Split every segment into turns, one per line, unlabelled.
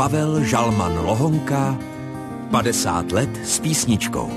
Pavel Žalman Lohonka, 50 let s písničkou.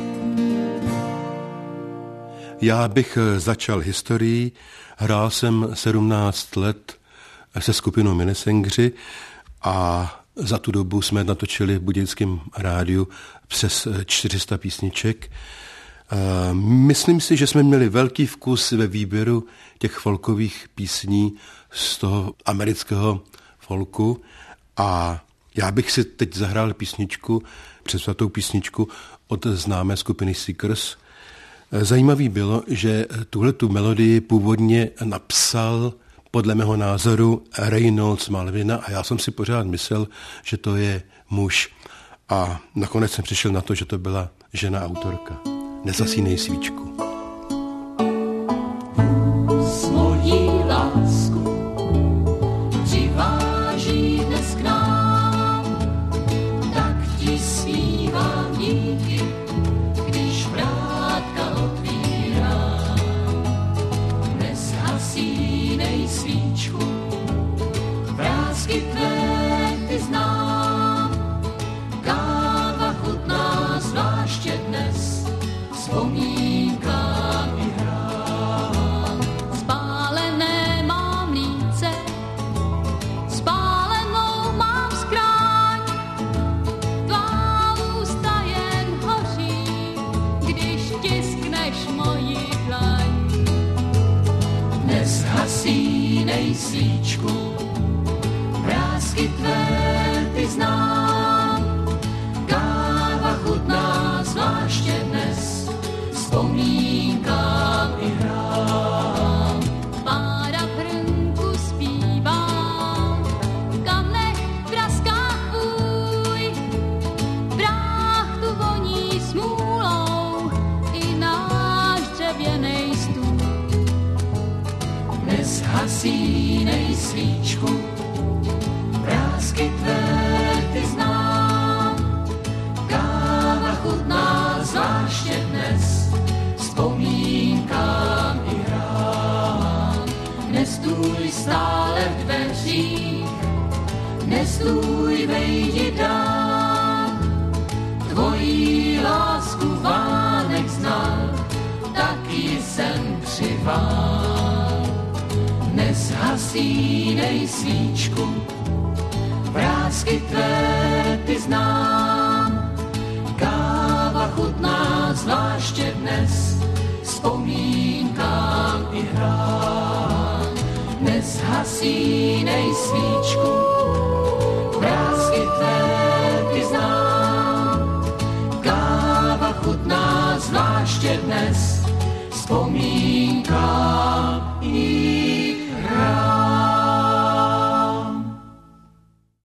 Já bych začal historií. Hrál jsem 17 let se skupinou Minnesengři a za tu dobu jsme natočili v Budějickém rádiu přes 400 písniček. Myslím si, že jsme měli velký vkus ve výběru těch folkových písní z toho amerického folku a já bych si teď zahrál písničku, přesvatou písničku od známé skupiny Seekers. Zajímavý bylo, že tuhletu melodii původně napsal podle mého názoru Reynolds Malvina a já jsem si pořád myslel, že to je muž. A nakonec jsem přišel na to, že to byla žena autorka. Nezasínej svíčku.
S mojí lásku přiváží dnes k nám, tak ti zpívám díky, když vrátka otvírám. Nezhasínej svíčku, vrásky tvé ty znám, káva chutná zvláště dnes, vzpomínkám i hrám. Spálené mám líce, spálenou mám skráň, tvá ústa jen hoří, když tiskneš moji dlaň. Nezhasínej svíčku, vrásky tvé ty znám, káva chutná zvláště dnes, vzpomínkám i hrám. Pára v hrnku zpívá, v kamnech praskách új, práh tu voní smůlou, i náš dřevěnej stůl. Nezhasínej svíčku, vrásky tvé ty znám, káva chutná zvláště dnes, vzpomínkám i hrám. Nestůj stále v dveřích, nestůj, vejdi dál, tvojí lásku vánek znal, tak ji jsem přivál. Nezhasínej svíčku, vrásky tvé ty znám, káva chutná zvláště dnes, vzpomínkám i hrám. Nezhasínej svíčku, vrásky